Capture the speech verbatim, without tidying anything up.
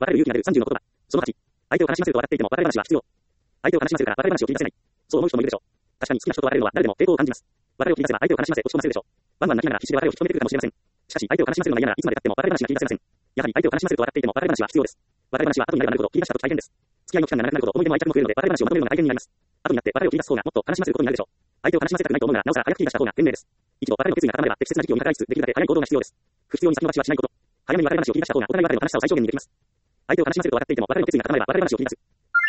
別れる勇気なるさんじゅうの言葉。そのはち、相手を悲しませると分かっていても別れ話は必要。相手を悲しませるから別れ話を切り出せない。そう思う人もいるでしょう。確かに好きな人と別れるのは誰でも抵抗を感じます。別れを切り出せば相手を悲しませ落ち込ませるでしょう。ワンワン泣きながら必死で別れを引き止めてくるかもしれません。しかし相手を悲しませるのが嫌ならいつまで経っても別れ話が切り出せません。やはり相手を悲しませると分かっていても別れ話は必要です。別れ話は後になればなるほど切り出した時大変です。付き合いの期間が長くなるほど思い出も愛着も増えるので別れ話をまとめるのが大変になります。後になって別れを切り出す方がもっと悲しませることになるでしょう。相手を悲しませたくないと思うならなおさら早く切り出した方が賢明です。一度別れの決意が固まれば適切な時期を見計らいつつできるだけ早い行動が必要です。不必要に先延ばしはしないこと。早めに別れ話を切り出した方がお互い別れの悲しさを最小限にできます。相手を悲しませると分かっていても別れの決意が固まれば別れ話を切り出す。